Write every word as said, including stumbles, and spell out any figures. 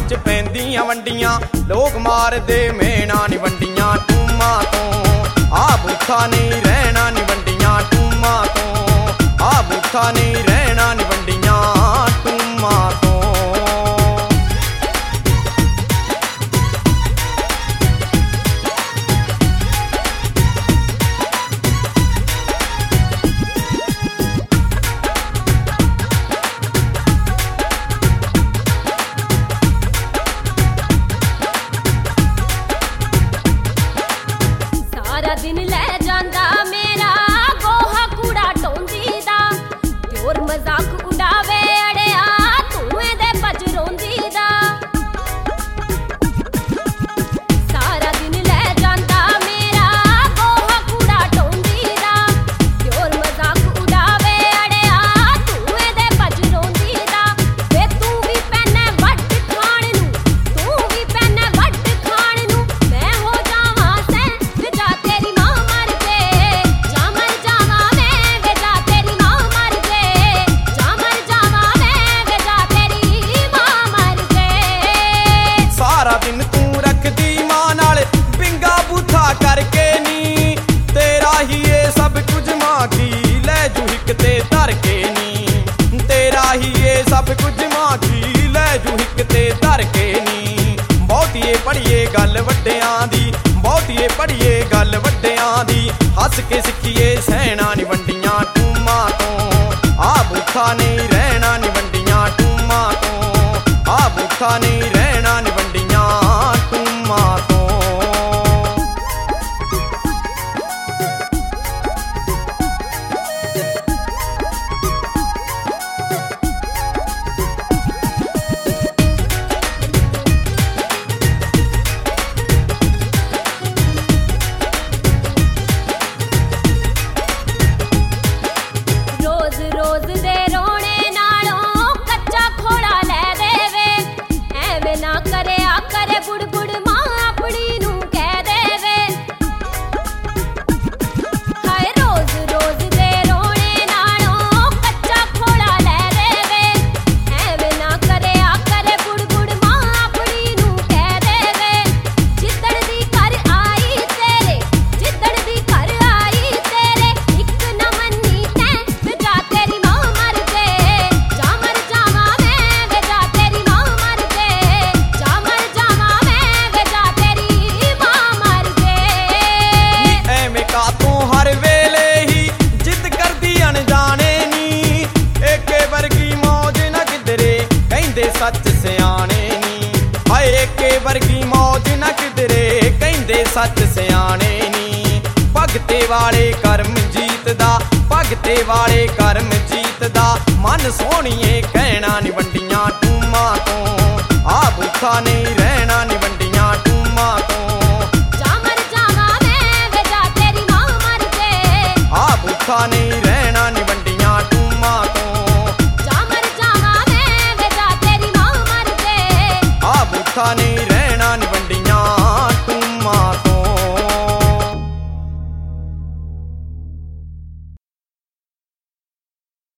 च पैंदियां वंडियां लोग मारदे मेना नी वंडियां टूमा तो आ बूथा नहीं रहना नी वंडियां टूमा तो आ बूथा नहीं रहना नी वंडियां टूमा तो। दिन ले जांदा मेरा गोहा कूड़ा ढोंदी दा प्योर मजाक उड़ावे अड़िया धुएं दे बज रोंदी दा। सारा दिन ले जांदा मेरा गोहा कूड़ा ढोंदी दा प्योर मजाक उड़ावे अड़िया धुएं दे बज रोंदी दा। वे तू भी पैने वट खाण नू तू भी पैने वट खाण नू मैं हो जावां सै विजा तेरी मां मर जे जा मर जावां मैं विजा तेरी मां मर जे जा मर जावां मैं विजा तेरी मां मर जे। सारा दिन तू रखदी मां नाल बिंगा बूथा करके नी तेरा ही ये सब कुछ मां की ले जू हिक ते धर के नी तेरा ही ये सब कुछ मां की ले जू हिक ते धर के नी। बहुतीए पढ़िए गल वड्डियां दी बहुतीए पढ़िए गल वड्डियां दी हस के सिखिए सहना नी वंडियां टूमा तो आ बूथा नहीं रहना नी वंडियां टूमा तो आ बूथा नहीं रहना नी वंडियां टूमा तो। रोज रोज दे रोने नालों कच्चा खोड़ा ले देवे एवें ना करे आ करे बुड़ बुड़ मां अपनी नू कह देवे। हाय रोज रोज दे रोने नालों कच्चा खोड़ा ले देवे एवें ना करे आ करे बुड़ बुड़ मां अपनी नू कह देवे। जिद्दड़ दी घर आई तेरे जिद्दड़ दी घर आई तेरे इक ना मन्नी तैं विजा तेरी मां मर जे जा मर जावां मैं विजा तेरी मां मर जे जा मर जावां मैं विजा तेरी मां मर जे। ਐਵੇਂ ਕਾਤੋਂ ਹਰ ਵੇਲੇ ਹੀ ਜਿੱਦ ਕਰਦੀ ਅਣਜਾਣੇ ਨੀ ਏਕੇ ਵਰਗੀ ਮੌਜ ਨਾ ਕਿਧਰੇ ਕਹਿੰਦੇ ਸੱਚ ਸਿਆਣੇ ਨੀ ਹਾਏ ਏਕੇ ਵਰਗੀ ਮੌਜ ਨਾ ਕਿਧਰੇ ਕਹਿੰਦੇ ਸੱਚ ਸਿਆਣੇ ਨੀ। ਭਗਤੇ ਵਾਲੇ ਕਰਮ ਜੀਤਦਾ ਭਗਤੇ ਵਾਲੇ ਕਰਮ ਜੀਤਦਾ ਮਨ ਸੋਹਣੀਏ ਕਹਿਣਾ ਨੀ ਵੰਡੀਆਂ ਟੂਮਾ ਤੋਂ ਆ ਬੂਥਾ ਨਹੀਂ ਰਹਿਣਾ ਨੀ ਵੰਡੀਆਂ ਟੂਮਾ ਤੋਂ ਜਾ ਮਰ ਜਾਵਾਂ ਮੈਂ ਵਿजा तेरी मां मर जे आ बूथा नहीं रहना नी वंडियां टूमा तो जा मर जावां मैं विजा तेरी मां मर जे आ बूथा नहीं